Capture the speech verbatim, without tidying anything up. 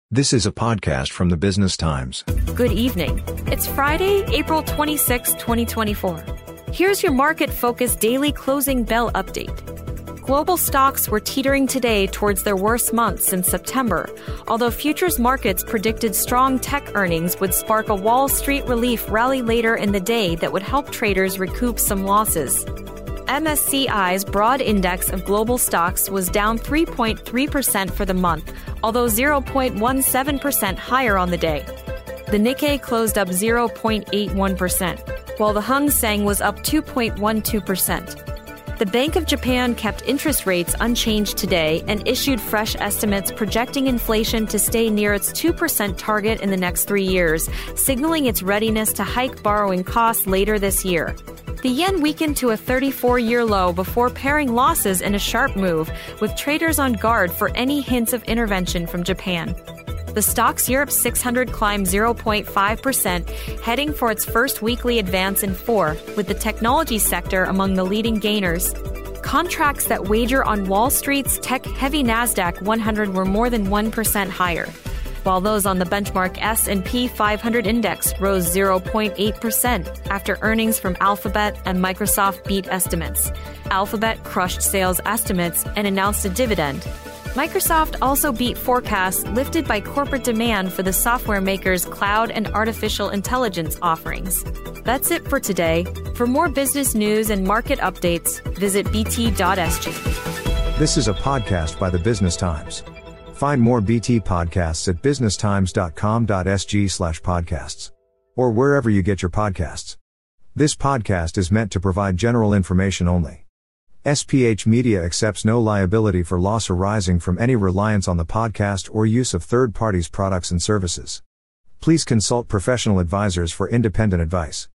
This is a podcast from the Business Times. Good evening. It's Friday, April twenty-sixth, twenty twenty-four. Here's your market-focused daily closing bell update. Global stocks were teetering today towards their worst month since September, although futures markets predicted strong tech earnings would spark a Wall Street relief rally later in the day that would help traders recoup some losses. M S C I's broad index of global stocks was down three point three percent for the month, although zero point one seven percent higher on the day. The Nikkei closed up zero point eight one percent, while the Hang Seng was up two point one two percent. The Bank of Japan kept interest rates unchanged today and issued fresh estimates projecting inflation to stay near its two percent target in the next three years, signaling its readiness to hike borrowing costs later this year. The yen weakened to a thirty-four-year low before paring losses in a sharp move, with traders on guard for any hints of intervention from Japan. The Stoxx Europe six hundred climbed zero point five percent, heading for its first weekly advance in four, with the technology sector among the leading gainers. Contracts that wager on Wall Street's tech-heavy Nasdaq one hundred were more than one percent higher, while those on the benchmark S and P five hundred index rose zero point eight percent after earnings from Alphabet and Microsoft beat estimates. Alphabet crushed sales estimates and announced a dividend. Microsoft also beat forecasts lifted by corporate demand for the software maker's cloud and artificial intelligence offerings. That's it for today. For more business news and market updates, visit b t dot s g. This is a podcast by the Business Times. Find more B T podcasts at business times dot com dot s g slash podcasts or wherever you get your podcasts. This podcast is meant to provide general information only. S P H Media accepts no liability for loss arising from any reliance on the podcast or use of third parties' products and services. Please consult professional advisors for independent advice.